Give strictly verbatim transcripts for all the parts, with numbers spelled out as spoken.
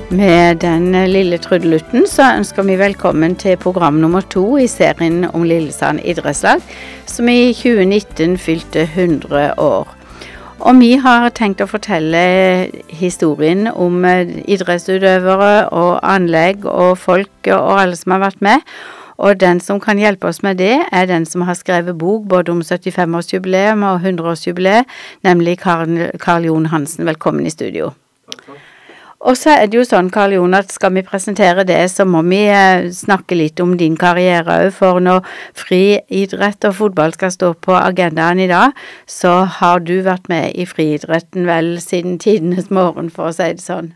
Med den lille trudelutten så ønsker vi velkommen til program nummer to i serien om Lillesand idrettslag, som i tjue nitten fylte hundre år. Og vi har tenkt å fortelle historien om idrettsutøvere og anlegg og folk og alle som har vært med. Og den som kan hjelpe oss med det er den som har skrevet bok både om syttifem-årsjubileum og hundre-årsjubileum, nemlig Karl, Karl Jon Hansen. Velkommen i studio. Takk, takk. Og så er det jo sånn, Karl Jon, at skal vi presentere det, så må vi eh, snakke litt om din karriere også, for når friidrett og fotball skal stå på agendaen i dag, så har du vært med i friidretten vel siden tidenes morgen, for å si det sånn.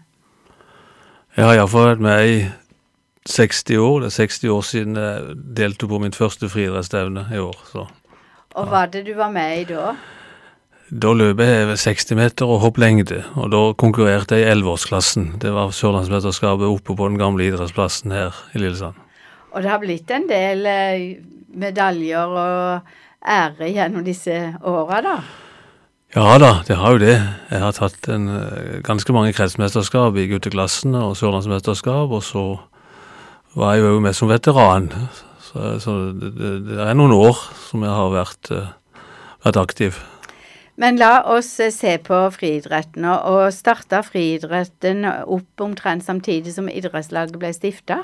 Ja, jeg har vært med i seksti år, det er seksti år siden jeg deltok på mitt første friidrettsstevne i år. Så. Og hva er det du var med i da? Da løp jeg seksti meter og hopplengde, og da konkurrerte jeg i elleveårsklassen. Det var Sørlandsmesterskapet oppe på den gamle idrettsplassen her i Lillesand. Og det har blitt en del medaljer og ære gjennom disse årene da? Ja da, det har jo det. Jeg har tatt en, ganske mange kretsmesterskap i gutteklassene og Sørlandsmesterskap, og så var jeg jo med som veteran. Så, så det, det er noen år som jeg har vært, vært aktiv. Men la oss se på friidretten, og starte friidretten opp omtrent samtidig som idrettslaget ble stiftet?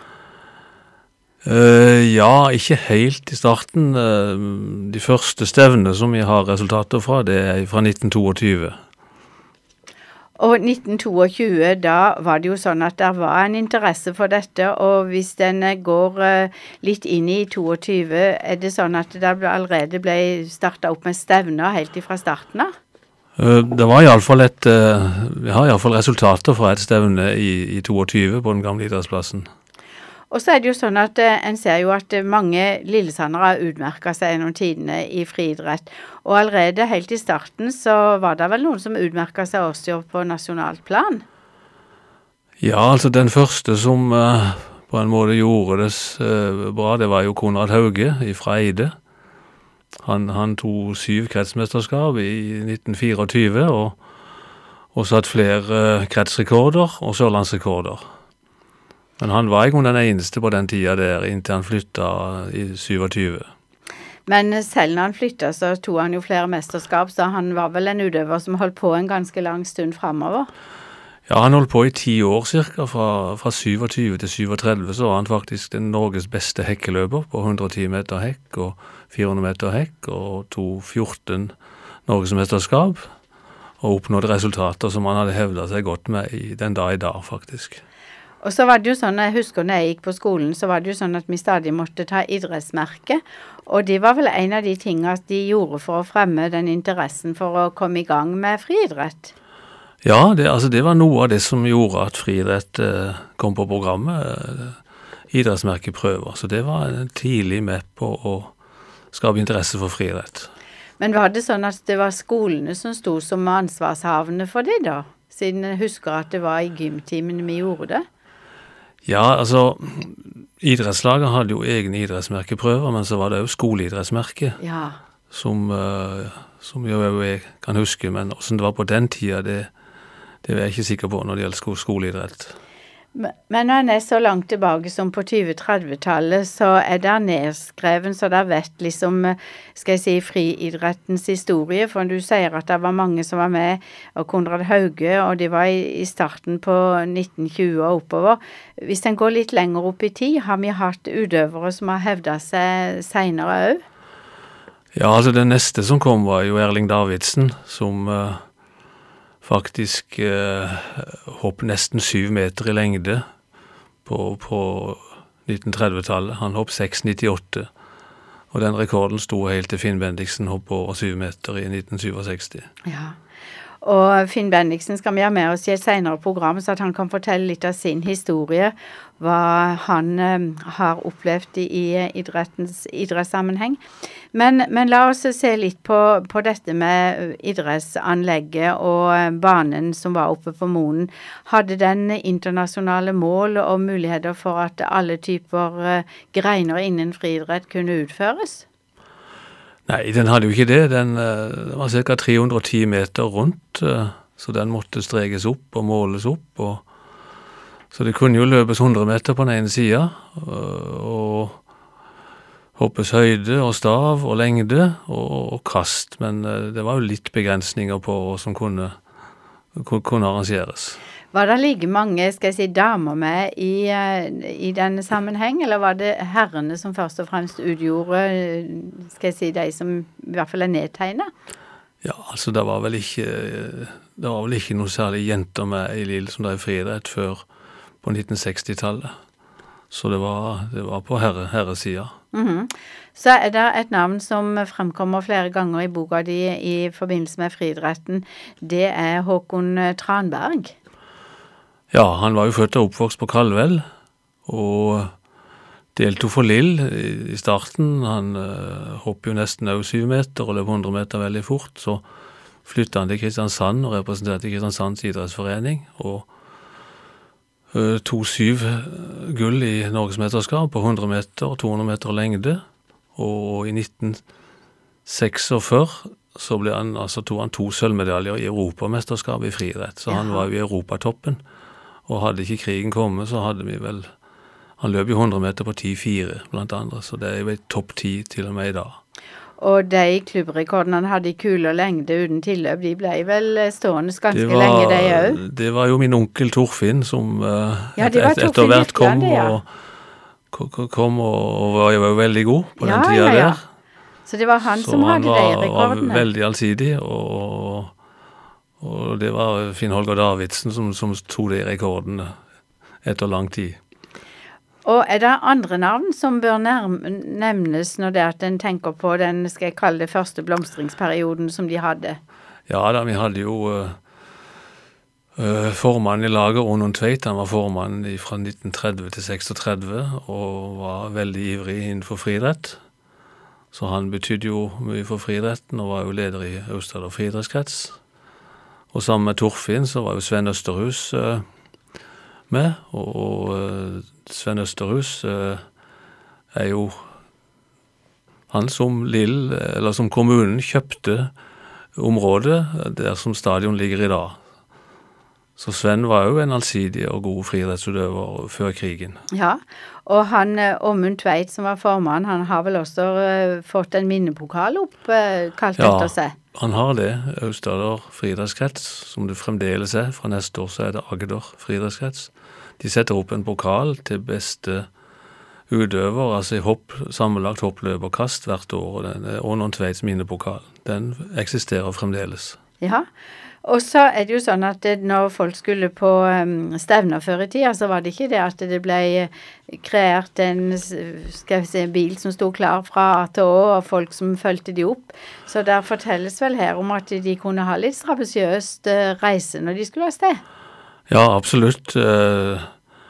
Uh, ja, ikke helt i starten. Uh, de første stevnene som vi har resultater fra, det er fra nitten tjueto. Og nitten tjueto, da var det jo sånn at det var en interesse for dette, og hvis den går uh, litt inn i tjueto, er det sånn at det allerede ble startet opp med stevner helt ifra starten av? Uh, det var i alle fall et, uh, vi har i alle fall resultater fra et stevne i, i tjueto på den gamle idrettsplassen. Og så er det jo sånn at uh, en ser jo at mange lillesandere har utmerket seg gjennom tidene i friidrett, og allerede helt i starten så var det vel noen som utmerket seg også på nasjonalt plan? Ja, altså den første som uh, på en måte gjorde det uh, bra, det var jo Konrad Hauge fra Eide. Han, han tog syv kretsmesterskap i nitten tjuefire og, og satt flere uh, kretsrekorder og sørlandsrekorder. Men han var ikke den eneste på den tida der, inntil han flyttet i tjuesju. Men selv når han flyttet, så tog han jo flere mesterskap, så han var vel en utøver som holdt på en ganske lang stund fremover. Ja, han holdt på i ti år cirka, fra, fra tjuesju til syvogtredve, så var han faktisk den Norges beste hekkeløper på hundre og ti meter hekk og fire hundre meter hekk, og tog fjorten Norgesmesterskap, og oppnådde resultater som han hadde hevdet seg godt med i den dag i dag, faktisk. Og så var det jo sånn, jeg husker når jeg gikk på skolen, så var det jo sånn at vi stadig måtte ta idrettsmerke, og det var vel en av de tingene de gjorde for å fremme den interessen for å komme i gang med friidrett. Ja, det, altså det var noe av det som gjorde at friidrett eh, kom på programmet, eh, idrettsmerkeprøver, så det var tidlig med på å skape interesse for friidrett. Men var det sånn at det var skolene som stod som ansvarshavende for det da? Siden jeg husker at det var i gymtimen vi gjorde det? Ja, altså, idrettslaget hadde jo egne idrettsmerkeprøver, men så var det jo skoleidrettsmerke, ja. som, uh, som jo jeg kan huske, men hvordan det var på den tida, det, det er jeg ikke sikker på når det gjelder sko- skoleidrett. Men når en er så langt tilbake som på tjue-tredve-tallet, så er det nedskreven, så det vet liksom, skal jeg si, friidrettens historie, for du sier at det var mange som var med, og Konrad Hauge, og de var i, i starten på nitten tjue og oppover. Hvis en går litt lenger opp i tid, har vi hatt utøvere som har hevdet seg senere også? Ja, altså den neste som kom var jo Erling Davidsen, som... Uh, faktisk eh, hopp nesten syv meter i lengde på, på nitten tredve-tallet. Han hopp seks nittiåtte, og den rekorden stod helt til Finn Bendiksen hopp over syv meter i nitten syvogseksti. Ja, og Finn Bendiksen skal vi ha med oss i et senere program, så at han kan fortelle litt av sin historie, hva han eh, har opplevd i, i idrettens idrettssammenheng. Men, men la oss se litt på, på dette med idrettsanlegget og banen som var oppe på Moen. Hadde den internasjonale mål og muligheter for at alle typer eh, greiner innen friidrett kunne utføres? Nei, den hadde jo ikke det. Den, den var cirka tre hundre og ti meter rundt, så den måtte streges opp og måles opp. Og Så det kunne jo løpes hundre meter på den ene siden, og hoppes høyde og stav og lengde og, og kast, men det var jo litt begrensninger på hva som kunne, kunne arrangeres. Var det like mange, skal jeg si, damer med i, i denne sammenheng, eller var det herrene som først og fremst utgjorde, skal jeg si, de som i hvert fall er nedtegnet? Ja, altså det var vel ikke, det var vel ikke noe særlig jenter med i Lille som drev friidrett før på nitten seksti-tallet. Så det var, det var på herre, herresida. Mm-hmm. Så er det et navn som fremkommer flere ganger i boka di i forbindelse med friidretten. Det er Håkon Tranberg. Ja, han var jo født og oppvokst på Kalvell, og deltog for Lill i starten. Han uh, hoppet jo nesten over syv meter og løp hundre meter veldig fort, så flyttet han til Kristiansand og representerte Kristiansands idrettsforening, og uh, to syv gull i Norgesmesterskap på hundre meter og to hundre meter lengde, og i nitten seksogfyrre så ble han, altså, tog han to sølvmedaljer i Europamesterskap i friidrett, så han var jo i Europatoppen. Og hadde ikke krigen kommet, så hadde vi vel, han løp jo hundre meter på ti fire blant andre, så det er jo et topp ti til og med i dag. Og de klubbrekordene han hadde i kule og lengde uten tilløp, de ble vel stående ganske var, lenge, de også? Det var jo min onkel Torfinn som uh, ja, et, et, etter hvert kom, ja. og, kom og, og var jo veldig god på ja, den tida ja, ja. der. Så det var han så som han hadde de rekordene? Så han var veldig allsidig, og Og det var Finn Holger Davidsen som, som tog de rekordene etter lang tid. Og er det andre navn som bør nevnes når det er at en tenker på den, skal jeg kalle det, første blomstringsperioden som de hadde? Ja da, vi hadde jo uh, uh, formannen i laget, Onon Tveit. Han var formann fra nitten tretti til seksogtretti og var veldig ivrig innenfor friidrett. Så han betydde jo mye for friidretten og var jo leder i Aust-Agder friidrettskrets. Og sammen med Torfinn så var jo Sven Østerhus uh, med, og, og uh, Sven Østerhus uh, er jo han som Lill, eller som kommunen kjøpte området der som stadion ligger i dag. Så Sven var jo en allsidig og god friidrettsutøver før krigen. Ja, og han, Åmund Tveit som var formann, han har vel også uh, fått en minnepokal opp, uh, kalt ja, etter seg? Ja, han har det. Aust-Agder friidrettskrets, som det fremdeles er. Fra neste år så er det Agder friidrettskrets. De setter opp en pokal til beste utøver, altså i hopp, sammenlagt hoppløperkast hvert år, og den er Ånon Tveits minnepokal. Den eksisterer fremdeles. Ja, og så er det jo sånn at det, når folk skulle på um, stevner før i tida, så var det ikke det at det ble kreert en, skal vi si, bil som stod klar fra A til Å, og folk som følte de opp. Så der fortelles vel her om at de kunne ha litt strabasiøst uh, reise når de skulle ha sted. Ja, absolutt. Uh,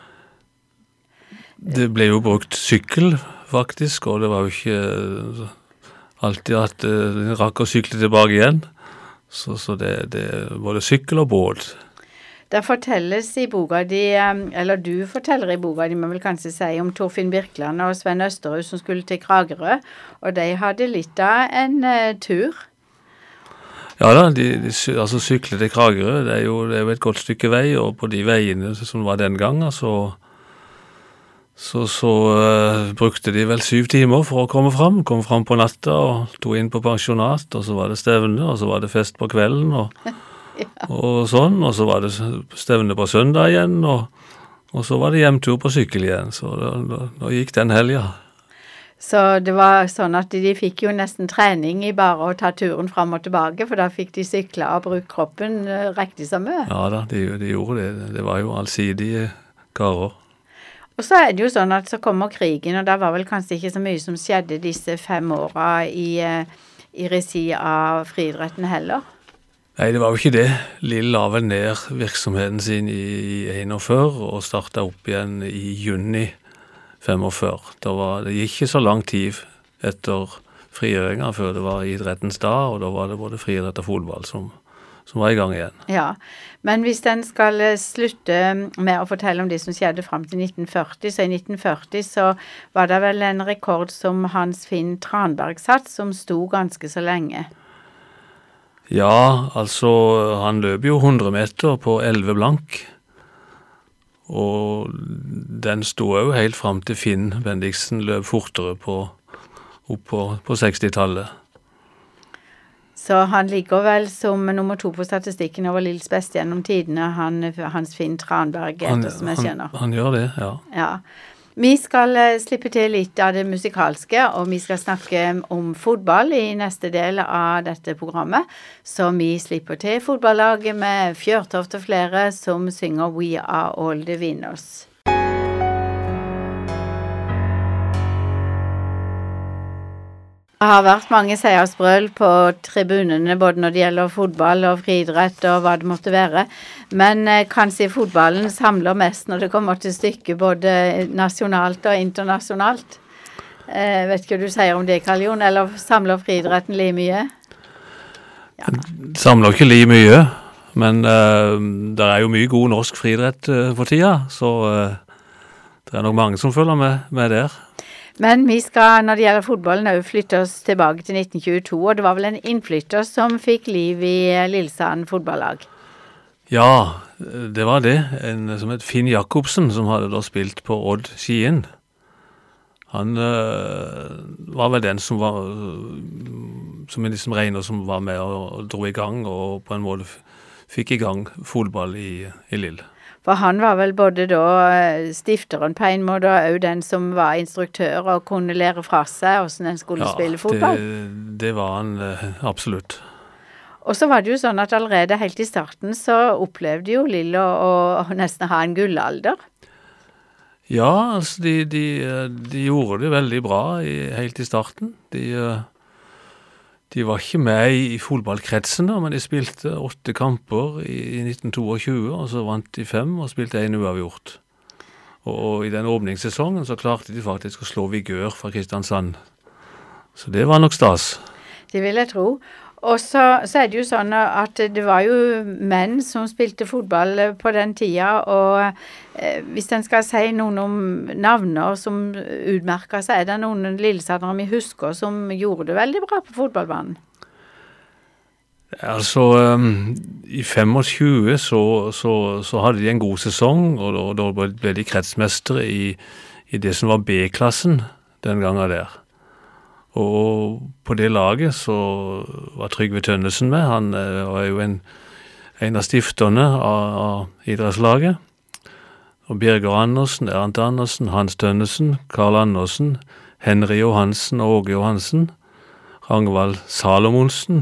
det ble jo brukt sykkel, faktisk, og det var jo ikke alltid at uh, de rakk å sykle tilbake igjen. Så, så det, det er både sykkel og båt. Det fortelles i boka di, eller du forteller i boka di, man vil kanskje si om Torfinn Birkeland og Sven Østerhus som skulle til Kragerø, og de hadde litt av en uh, tur. Ja da, de, de altså syklet til Kragerø, det er, jo, det er jo et godt stykke vei, og på de veiene som var den gangen, så Så, så uh, brukte de vel syv timer for å komme fram, kom fram på natta og tog inn på pensjonat, og så var det stevne, og så var det fest på kvelden, og, ja. og sånn, og så var det stevne på søndag igjen, og, og så var det hjemtur på sykkel igjen, så da, da, da gikk den helga. Så det var sånn at de fikk jo nesten trening i bare å ta turen fram og tilbake, for da fikk de sykle og bruke kroppen uh, riktig som mye. Ja da, de, de gjorde det, det var jo allsidige karer. Og så er det jo sånn at så kommer krigen, og der var vel kanskje ikke så mye som skjedde disse fem åra i, i regi av friidretten heller? Nei, det var jo ikke det. Lill la vel ned virksomheten sin i, i enogfyrre og startet opp igjen i juni femogfyrre. Da var det gikk ikke så lang tid etter frigjøringa før det var idrettens dag, og da var det både friidrett og fotball som, som var i gang igjen. Ja, men hvis den skal slutte med å fortelle om det som skjedde frem til nitten førti, så i nitten førti så var det vel en rekord som Hans Finn Tranberg satt, som sto ganske så lenge. Ja, altså han løp jo hundre meter på elleve blank, og den stod jo helt frem til Finn Bendiksen løp fortere på, opp på, på sekstitallet. Så han ligger vel som nummer to på statistikken over Lills beste gjennom tidene, han, Hans Finn Tranberg, etter som jeg kjenner. Han, han gjør det, ja. Ja. Vi skal slippe til litt av det musikalske, og vi skal snakke om fotball i neste del av dette programmet. Så vi slipper til fotballaget med Fjørtoft og flere som synger We Are All The Winners. Det har vært mange seiersbrøl på tribunene, både når det gjelder fotball og friidrett og hva det måtte være. Men eh, kanskje fotballen samler mest når det kommer til stykket, både nasjonalt og internasjonalt. Eh, vet ikke hva du sier om det, Karl Jon, eller samler friidretten li mye? Ja. Samler ikke li mye, men uh, det er jo mye god norsk friidrett uh, for tida, så uh, det er nok mange som følger med, med der. Men vi skal, når det gjelder fotballen, også flytte oss tilbake til nitten tjueto, og det var vel en innflytter som fikk liv i Lillesand fotballag. Ja, det var det. En som het Finn Jakobsen, som hadde da spilt på Odd Skien. Han øh, var vel den som var, som vi liksom regner som var med og, og dro i gang, og på en måte fikk i gang fotball i, i Lill. For han var vel både da stifteren på en måte, og også den som var instruktør og kunne lære fra seg hvordan en skulle ja, spille fotball. Ja, det, det var han absolutt. Og så var det jo sånn at allerede helt i starten så opplevde jo Lill å, å nesten ha en gullalder. Ja, altså de, de, de gjorde det veldig bra i, helt i starten. De... De var ikke med i fotballkretsen da, men de spilte åtte kamper i nitten tjueto, og så vant de fem og spilte en uavgjort. Og, og i den åpningssesongen så klarte de faktisk å slå Vigør fra Kristiansand. Så det var nok stas. Det vil jeg tro. Og så, så er det jo sånn at det var jo menn som spilte fotball på den tida, og eh, hvis en skal si noen om navner som utmerker seg, er det noen lillesandere vi husker som gjorde det veldig bra på fotballbanen? Altså, um, i tjuefem så, så, så hadde de en god sesong, og, og da ble de kretsmestere i, i det som var B-klassen den gangen der. Og på det laget så var Trygve Tønnesen med. Han uh, var jo en, en av stifterne av, av idrettslaget. Og Birger Andersen, Ernst Andersen, Hans Tønnesen, Karl Andersen, Henry Johansen og Åge Johansen, Rangvald Salomonsen,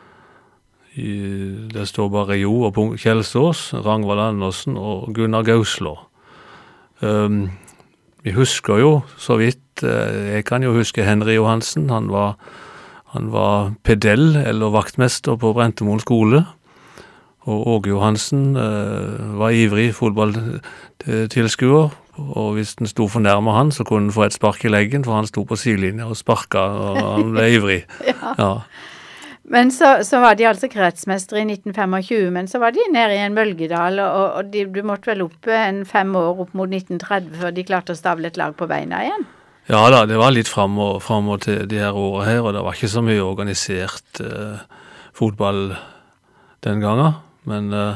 i, det står bare Jo og Kjelsås, Rangvald Andersen og Gunnar Gauslå. Um, vi husker jo så vidt, jeg kan jo huske Henry Johansen, han var, han var pedell eller vaktmester på Brentemoen skole, og Åge Johansen uh, var ivrig fotballtilskuer, og hvis den sto for nærme han, så kunne han få et spark i leggen, for han sto på sidelinja og sparket, og han ble ivrig. Ja. Ja. Men så, så var de altså kretsmestere i nitten tjuefem, men så var de nede i en bølgedal, og, og de, du måtte vel opp en fem år opp mot nitten tretti før de klarte å stable et lag på beina igjen? Ja da, det var litt frem og, frem og til de her årene her, og det var ikke så mye organisert eh, fotball den gangen, men eh,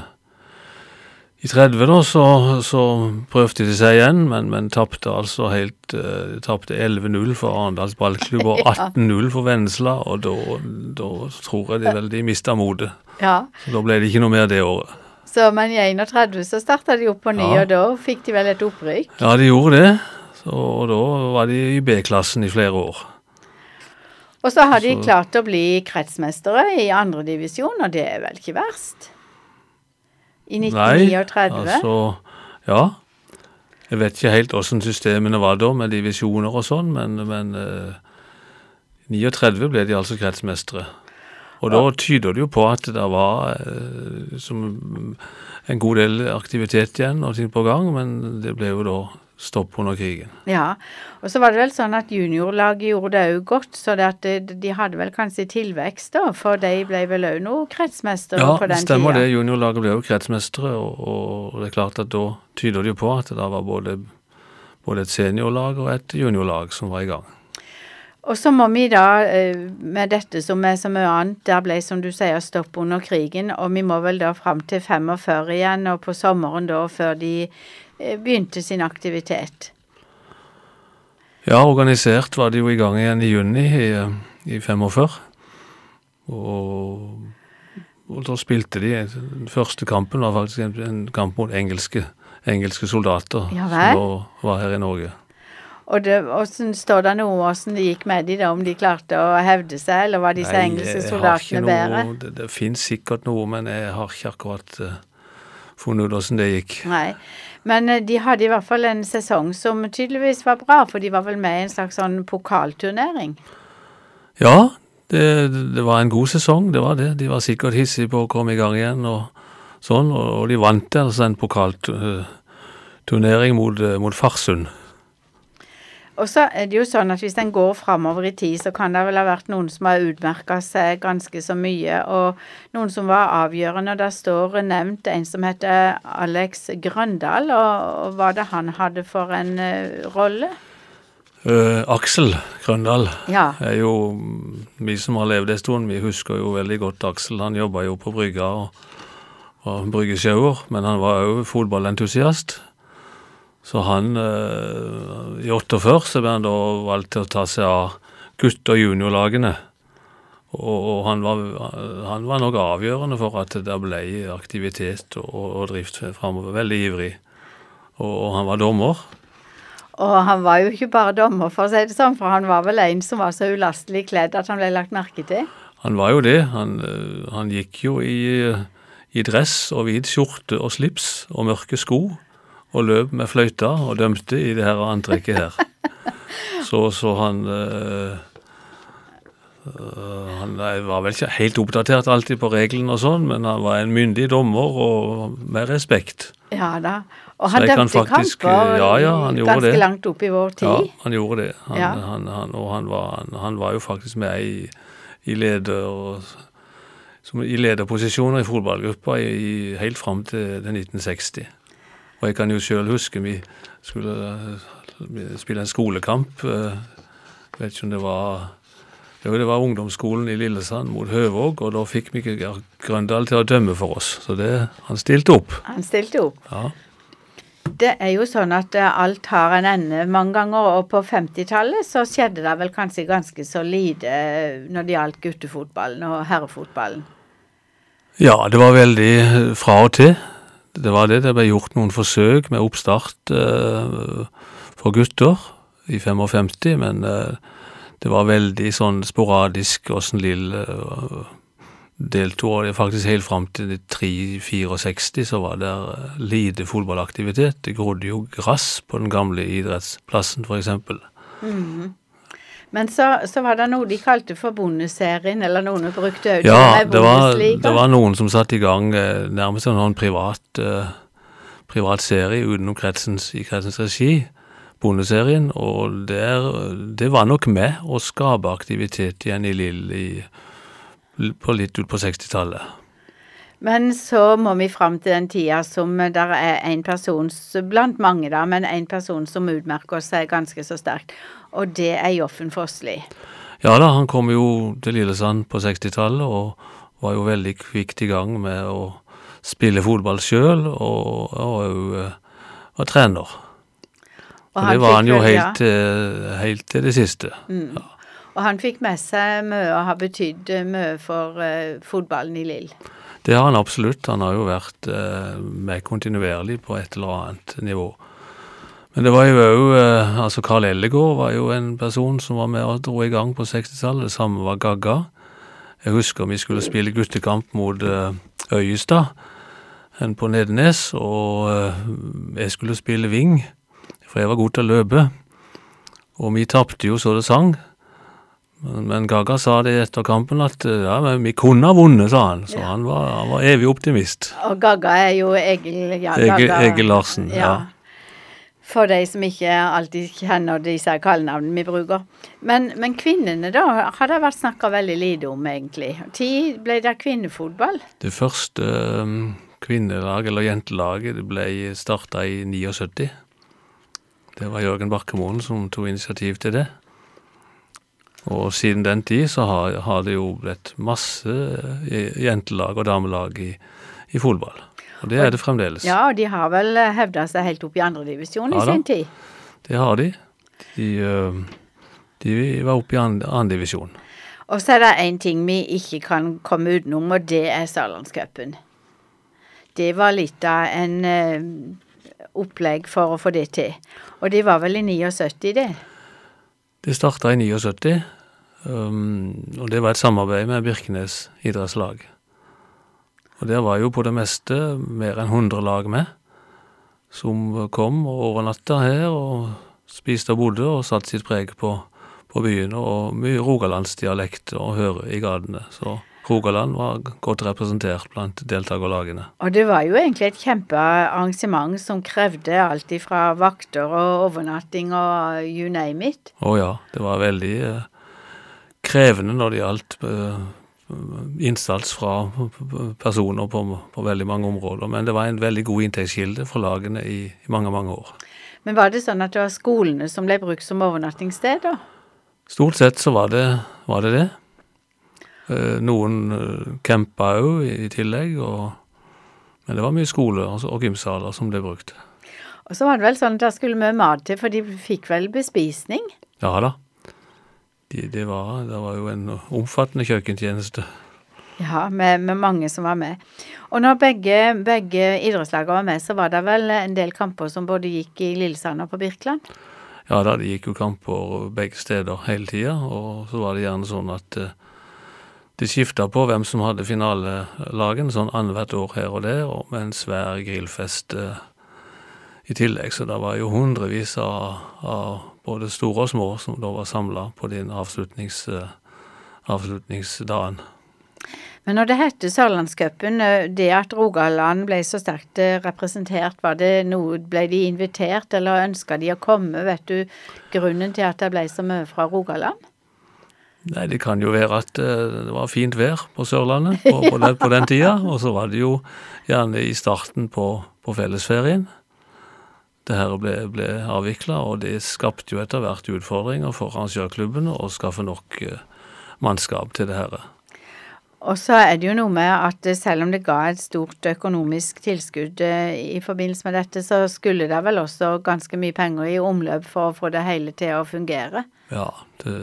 i tretti da så, så prøvde de seg igjen, men, men tappte altså helt, uh, tappte elleve null for Arendals ballklubb og atten null for Vennesla, og da, da tror jeg de vel de mistet modet. Ja. Så da ble det ikke noe mer det året. Så, men i enogtredve så startet de opp på ny, ja. Og da fikk de vel et opprykk? Ja, de gjorde det, så, og da var de i B-klassen i flere år. Og så har de så, klart å bli kretsmestere i andre divisjon, og det er vel ikke verst? I nitten tretti? Nei, altså, ja. Jeg vet ikke helt hvordan systemene var da, med divisjoner og sånn, men, men eh, trettini ble de altså kretsmestere. Og da tyder det jo på at det var eh, som en god del aktivitet igjen og ting på gang, men det ble jo da stopp under krigen. Ja, og så var det vel sånn at juniorlaget gjorde det jo godt, så det at de, de hadde vel kanskje tilvekst da, for de ble vel også noe kretsmestere ja, på den tida. Ja, stemmer det. Juniorlaget ble jo kretsmestere, og, og det er klart at da tyder det jo på at det var både, både et seniorlag og et juniorlag som var i gang. Og så må vi da, med dette som er så mye annet, der ble som du sier stopp under krigen, og vi må vel da frem til femogførti igjen, og på sommeren da, før de begynte sin aktivitet? Ja, organisert var de jo i gang igjen i juni i, i femogfyrre. Og, og da spilte de, den første kampen var faktisk en, en kamp mot engelske, engelske soldater Ja, som var her i Norge. Og det, hvordan står det noe hvordan det gikk med de da, om de klarte å hevde seg, eller var disse Nei, engelske soldatene bedre? Det, det finnes sikkert noe, men jeg har ikke akkurat uh, funnet ut hvordan det gikk. Nei, men uh, de hadde i hvert fall en sesong som tydeligvis var bra, for de var vel med i en slags sånn pokalturnering? Ja, Det, det var en god sesong, det var det. De var sikkert hissige på å komme i gang igjen og sånn, og, og de vant altså en pokalturnering mot, mot Farsund. Og så er det jo sånn at hvis den går fremover i tid, så kan det vel ha vært noen som har utmerket seg ganske så mye, og noen som var avgjørende, og der står nevnt en som heter Alex Grøndal, og, og hva det han hadde for en uh, rolle? Uh, Aksel Grøndal ja. er jo, vi som har levd en stund, vi husker jo veldig godt Aksel. Han jobbet jo på brygga og var bryggesjauer, men han var jo fotballentusiast. Så han, uh, i åttiførre, så ble han da valgt til å ta seg av gutt- og juniorlagene. Og, og han, var, han var nok avgjørende for at det ble aktivitet og, og drift fremover, veldig ivrig. Og, og han var dommer. Og han var jo ikke bare dommer, for å si det sånn, for han var vel en som var så ulastelig kledd at han ble lagt merke til. Han var jo det. Han, han gikk jo i, i dress og hvit skjorte og slips og mørke sko og løp med fløyta og dømte i det her antrekket her. så, så han... Øh, øh, han var vel ikke helt oppdatert alltid på reglene og sånn, men han var en myndig dommer og med respekt. Ja da. Og han dømte faktisk, kamper ja, ja, han ganske det. langt opp i vår tid. Ja, han gjorde det. Han, ja. han, han, og han var, han, han var jo faktisk med i, i leder og, som, i lederposisjoner i fotballgruppa i, i, helt frem til, til nitten seksti. Og jeg kan jo selv huske vi skulle uh, spille en skolekamp. Uh, vet ikke om det var... Jo, det var ungdomsskolen i Lillesand mot Høvåg, og da fikk vi ikke Grøndal til å dømme for oss. Så det, han stilte opp. Han stilte opp. Ja. Det er jo sånn at alt har en ende mange ganger, og på femtitallet så skjedde det vel kanskje ganske så lite når det gjaldt guttefotballen og herrefotballen. Ja, det var veldig fra og til. Det var det, det ble gjort noen forsøk med oppstart uh, for gutter i femtifem, men uh, det var veldig sånn sporadisk og sånn lille uh, deltog. Det faktisk helt frem til tre sekstifire så var det lite fotballaktivitet. Det grodde jo grass på den gamle idrettsplassen for eksempel. Mm. Men så, så var det noe de kalte for bondeserien, eller noen brukte ut ja, det var, det var noen som satt i gang eh, nærmest en sånn privat, eh, privat serie utenom kretsens, i kretsens regi, bondeserien, og der, det var nok med å skape aktivitet igjen i Lill i, på litt ut på sekstitallet. Men så må vi frem til den tida som der er en person, blant mange da, men en person som utmerker seg ganske så sterkt, og det er Joffen Fossli. Ja da, han kom jo til Lillesand på sekstitallet og var jo veldig kvikt i gang med å spille fotball selv og, og, og, og trener. Og, og det var han jo helt, ja. helt til det siste. Mm. Ja. Og han fikk med seg mye og har betydd mye for uh, fotballen i Lill. Det har han absolutt. Han har jo vært uh, med kontinuerlig på et eller annet nivå. Men det var jo jo, uh, altså Karl Ellegård var jo en person som var med og dro i gang på sekstitallet. Det samme var Gagga. Jeg husker vi skulle spille guttekamp mot uh, Øyestad, enn på Nedenes, og uh, jeg skulle spille ving, for jeg var god til å løpe. Og vi tappte jo så det sang. Men, men Gagga sa det etter kampen at ja, men vi kunne ha vunnet, sa han. Så ja. han, var, han var evig optimist. Og Gagga er jo Egil, ja, Egil, Gagga, Egil Larsen, ja. ja. For de som ikke alltid kjenner disse kallenavnene vi bruker. Men, men kvinnene da, har det vært snakket veldig lite om egentlig. Tid ble det kvinnefotball? Det første um, kvinnelaget, eller jentelaget, det ble startet i syttini. Det var Jørgen Barkemoen som tog initiativ til det. Og siden den tid så har, har det jo blitt masse jentelag og damelag i, i fotball. Og det er det fremdeles. Ja, og de har vel hevdet seg helt opp i andre divisjon ja, i sin tid. Det har de. De, de var oppe i andre divisjon. Og så er det en ting vi ikke kan komme utenom, og det er Sørlandscupen. Det var litt av en uh, opplegg for å få det til. Og de var vel i syttini, det? Det startet i syttini, um, og det var et samarbeid med Birkenes idrettslag. Og der var jo på det meste mer enn hundre lag med, som kom og overnatta her og spiste og bodde og satt sitt preg på, på byen, og mye Rogalandsdialekt å høre i gatene. Så Rogaland var godt representert blant deltakerlagene. Og det var jo egentlig et kjempearrangement som krevde alt fra vakter og overnatting og you name it. Å ja, det var veldig eh, krevende når det gjaldt eh, innsats fra personer på, på veldig mange områder, men det var en veldig god inntektskilde for lagene i, i mange, mange år. Men var det sånn at det var skolene som ble brukt som overnattingssted da? Stort sett så var det var det. det. Eh, noen eh, kempa jo i, i tillegg, og, men det var mye skole og, og gymsaler som ble brukt. Og så var det vel sånn at det skulle mye mat til, for de fikk vel bespisning? Ja da. De, det, var, det var jo en omfattende kjøkkentjeneste. Ja, med, med mange som var med. Og når begge, begge idrettslagene var med, så var det vel en del kamper som både gikk i Lillesand og på Birkeland? Ja da, det gikk jo kamper begge steder hele tiden, og så var det gjerne sånn at uh, det skiftet på hvem som hadde finalelagen, sånn annethvert år her og der, og med en svær grillfest uh, i tillegg, så det var jo hundrevis av, av både store og små som da var samlet på din avslutnings, uh, avslutningsdagen. Men når det hette Sørlandscupen, det at Rogaland ble så sterkt representert, var det noe, ble de invitert, eller ønsket de å komme? Vet du grunnen til at det ble så mye fra Rogaland? Nei, det kan jo være at uh, det var fint vær på Sørlandet på, på, den, på den tida, og så var det jo gjerne i starten på, på fellesferien. Det her ble, ble avviklet, og det skapte jo etter hvert utfordringer for arrangørklubbene å skaffe nok uh, mannskap til det her. Og så er det jo noe med at selv om det ga et stort økonomisk tilskudd i forbindelse med dette, så skulle det vel også ganske mye penger i omløp for å få det hele til å fungere. Ja, det,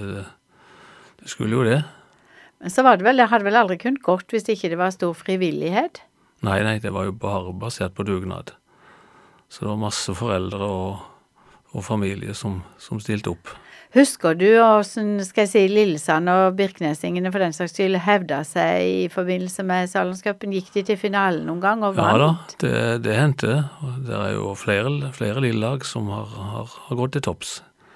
det skulle jo det. Men så var det vel, det hadde vel aldri kunnet gått hvis ikke det var stor frivillighet? Nei, nei, det var jo bare basert på dugnad. Så det var masse foreldre og, og familie som, som stilte opp. Husker du hvordan, skal jeg si, Lillesand og Birkenesingene for den slags skyld hevdet seg i forbindelse med Sørlandscupen? Gikk de til finalen noen gang og vant? Ja da, det, det hendte. Det er jo flere, flere lille lag som har, har, har gått til topps.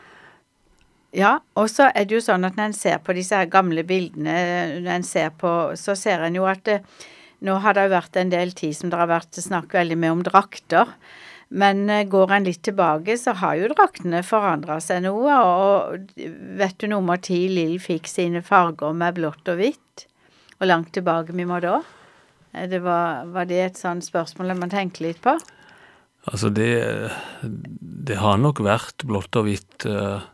Ja, og så er det jo sånn at når en ser på disse her gamle bildene, når en ser på, så ser en jo at det, nå har det vært en del tid som det har vært snakk veldig mye om drakter. Men går en litt tilbake, så har jo draktene forandret seg noe, og vet du noe om at Lill fikk sine farger med blått og hvitt? Og langt tilbake vi må da? Det var, var det et sånt spørsmål man tenker litt på? Altså det, det har nok vært blått og hvitt uh,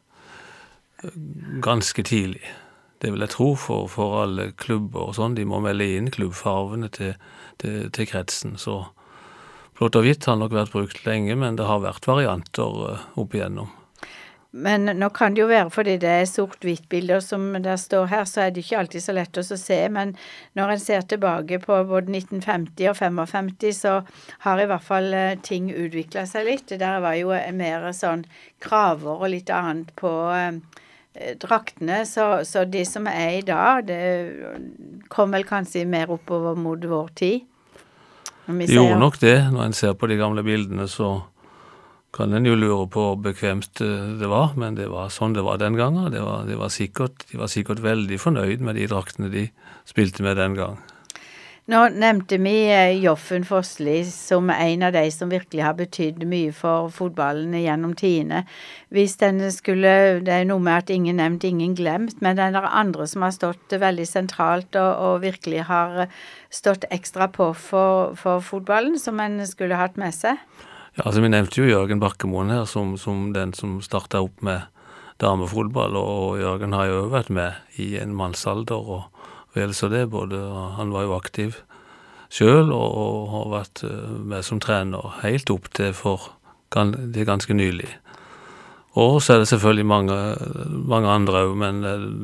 ganske tidlig. Det vil jeg tro for, for alle klubber og sånn, de må melde inn klubbfarvene til, til, til kretsen, så blått og hvitt har nok vært brukt lenge, men det har vært varianter uh, opp igjennom. Men nå kan det jo være, fordi det er sort-hvitt bilder som der står her, så er det ikke alltid så lett å se, men når en ser tilbake på både nitten femti og femtifem, så har i hvert fall uh, ting utviklet seg litt. Der var jo mer sånn kraver og litt annet på uh, draktene, så, så det som er i dag, det kom vel kanskje mer oppover mot vår tid. Det gjorde nok det. Når en ser på de gamle bildene, så kan en jo lure på hvor bekvemt det var, men det var sånn det var den gangen. Det var, det var sikkert, de var sikkert veldig fornøyd med de draktene de spilte med den gang. Nå nevnte vi Joffen Fossli som en av de som virkelig har betydd mye for fotballen gjennom tidene. Hvis den skulle, det er noe med at ingen nevnt, ingen glemt, men det er andre som har stått veldig sentralt og, og virkelig har stått ekstra på for, for fotballen, som en skulle hatt med seg. Ja, altså vi nevnte jo Jørgen Bakkemoen her som, som den som startet opp med damefotball, og Jørgen har jo vært med i en mannsalder, og vel så det, både, han var jo aktiv selv, og, og har vært med som trener helt opp til for det ganske nylig. Og så er det selvfølgelig mange, mange andre, men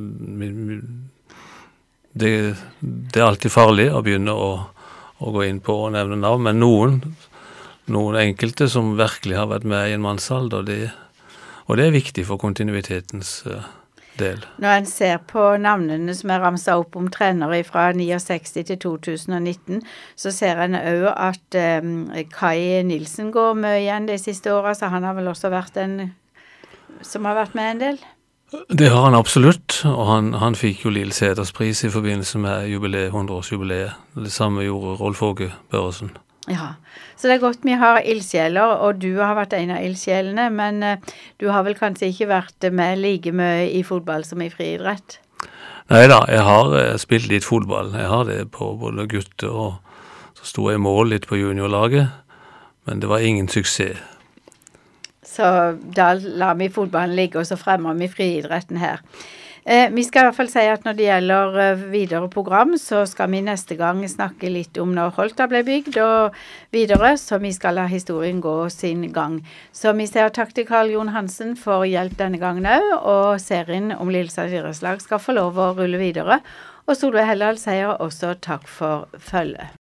det, det er alltid farlig å begynne å, å gå inn på og nevne navn, men noen, noen enkelte som virkelig har vært med i en mannsalder, det, og det er viktig for kontinuitetens uh, del. Når en ser på navnene som er ramset opp om trenere fra sekstini til to tusen og nitten, så ser en også at um, Kai Nilsen går mye igjen de siste årene, så han har vel også vært en som har vært med en del? Det har han absolutt, og han, han fikk jo Lill Sæthers pris i forbindelse med jubileet, hundreårsjubileet. Det samme gjorde Rolf Åge Børresen. Ja, så det er godt vi har ildsjeler, og du har vært en av ildsjelene, men uh, du har vel kanskje ikke vært med like mye i fotball som i friidrett? Neida, jeg har uh, spilt litt fotball. Jeg har det på både gutter, og så sto jeg i mål litt på juniorlaget, men det var ingen suksess. Så da lar vi fotballen ligge, og så fremmer vi friidretten her. Eh, vi skal i hvert fall si at når det gjelder uh, videre program, så skal vi neste gang snakke litt om når Holta ble bygd og videre, så vi skal la historien gå sin gang. Så vi sier takk til Karl Jon Hansen for hjelp denne gangen også, og serien om Lillesand idrettslag skal få lov å rulle videre. Og Solveig Helldal sier også takk for følge.